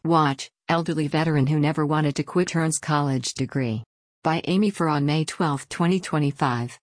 Watch, Elderly Veteran Who Never Wanted to Quit Earns College Degree. By Amy Farr on May 12, 2025.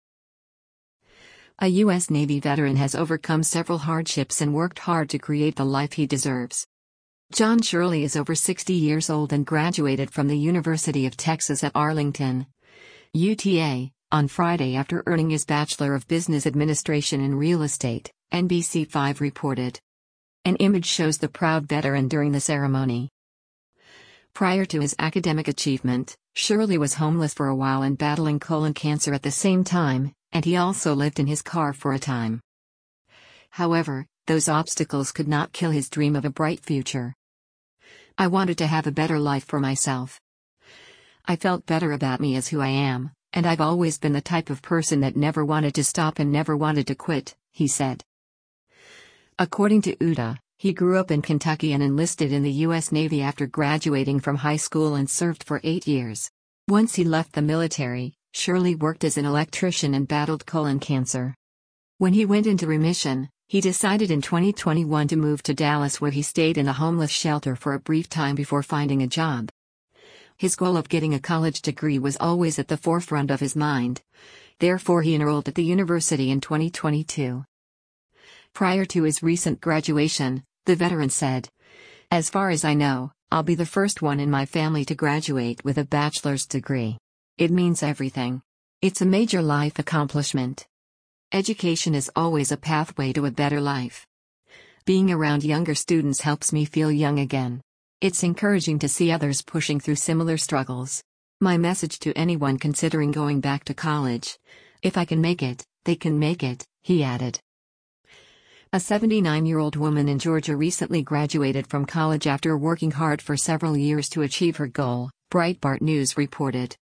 A U.S. Navy veteran has overcome several hardships and worked hard to create the life he deserves. John Shirley is over 60 years old and graduated from the University of Texas at Arlington, UTA, on Friday after earning his Bachelor of Business Administration in Real Estate, NBC5 reported. An image shows the proud veteran during the ceremony. Prior to his academic achievement, Shirley was homeless for a while and battling colon cancer at the same time, and he also lived in his car for a time. However, those obstacles could not kill his dream of a bright future. I wanted to have a better life for myself. I felt better about me as who I am, and I've always been the type of person that never wanted to stop and never wanted to quit, he said. According to UTA, he grew up in Kentucky and enlisted in the U.S. Navy after graduating from high school and served for 8 years. Once he left the military, Shirley worked as an electrician and battled colon cancer. When he went into remission, he decided in 2021 to move to Dallas, where he stayed in a homeless shelter for a brief time before finding a job. His goal of getting a college degree was always at the forefront of his mind. Therefore, he enrolled at the university in 2022. Prior to his recent graduation, the veteran said, "As far as I know, I'll be the first one in my family to graduate with a bachelor's degree. It means everything. It's a major life accomplishment. Education is always a pathway to a better life. Being around younger students helps me feel young again. It's encouraging to see others pushing through similar struggles. My message to anyone considering going back to college: if I can make it, they can make it," he added. A 79-year-old woman in Georgia recently graduated from college after working hard for several years to achieve her goal, Breitbart News reported.